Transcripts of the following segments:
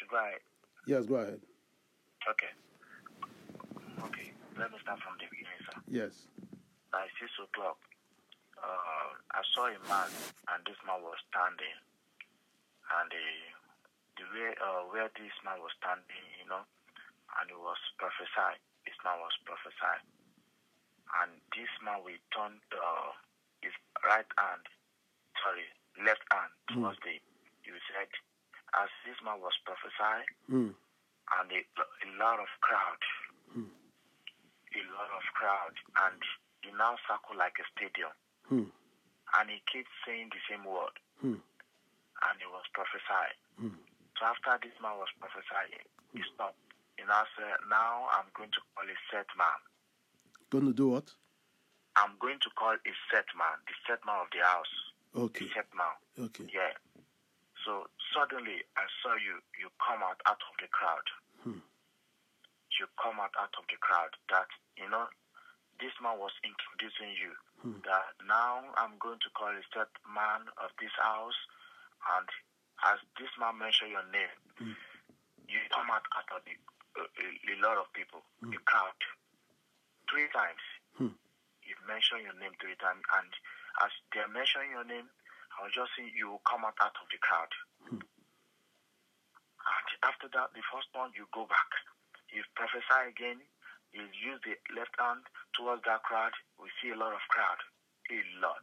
should go ahead. Yes, go ahead. Okay. Okay. Let me start from the beginning, sir. Yes. By 6 o'clock, I saw a man, and this man was standing, and the way where this man was standing, and he was prophesied. This man was prophesied, and this man will turn his left hand towards you said, as this man was prophesied, and a lot of crowd, and he now circle like a stadium, and he keeps saying the same word, and he was prophesied. So after this man was prophesying, he stopped. He now said, now I'm going to call a set man. Going to do what? I'm going to call a set man, the set man of the house. Okay. The set man. Okay. Yeah. So suddenly I saw you come out of the crowd. You come out of the crowd that, this man was introducing you. That now I'm going to call a set man of this house, and as this man mentioned your name, you come out of a lot of people, the crowd, 3 times. You mention your name 3 times, and as they're mentioning your name, I was just saying you will come out of the crowd. And after that, the first one, you go back. You prophesy again. You use the left hand towards that crowd. We see a lot of crowd. A lot.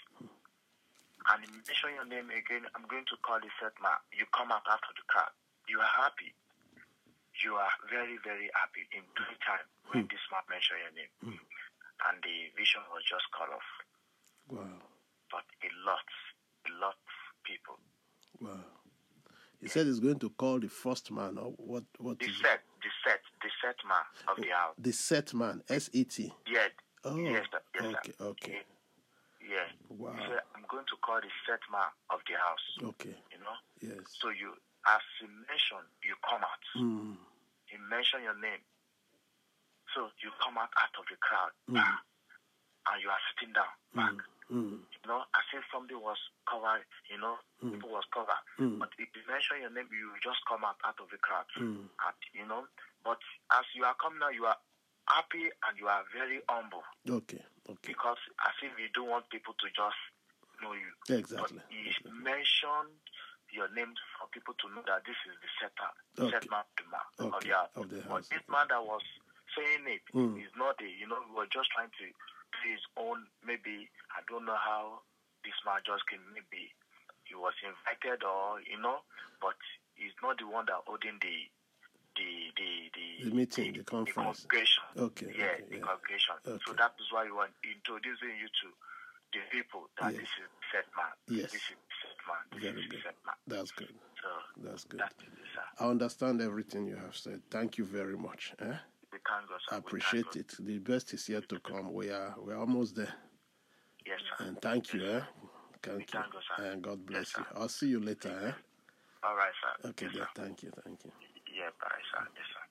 And you mention your name again. I'm going to call the set man. You come out after the crowd. You are happy. You are very, very happy in 3 times when this man mentioned your name. And the vision was just cut off. Wow. But a lot of people. Wow. He said he's going to call the first man, or what The is set man of the house. The set man, S-E-T. Yeah. Oh, yes, sir. Okay. Yeah. Wow. He said, I'm going to call the set man of the house. Okay. Yes. So you, as he mentioned, you come out. He mentioned your name. So you come out of the crowd, and you are sitting down, back. As if somebody was covered, people was covered. But if you mention your name, you just come out of the crowd. And, but as you are coming out, you are happy and you are very humble. Okay. Because as if you don't want people to just know you. Exactly. But he mentioned your name for people to know that this is the set man of the house. But this man that was saying it is not we were just trying to do his own, maybe, I don't know how this man just came, maybe he was invited or, but he's not the one that holding the meeting, the conference. The congregation. Okay. The congregation. Okay. So that is why we were introducing you to the people that this is the set man. Yes. This is the set man. Very good. Set man. That's good. So that's good. That is it, sir. I understand everything you have said. Thank you very much. We thank God, sir. I appreciate it. The best is yet to come. We're almost there. Yes, sir. And thank you. Thank you. Thank God, sir. And God bless you. I'll see you later. All right, sir. Okay, yes, dear. Sir. Thank you. Yeah, bye, sir. Yes, sir.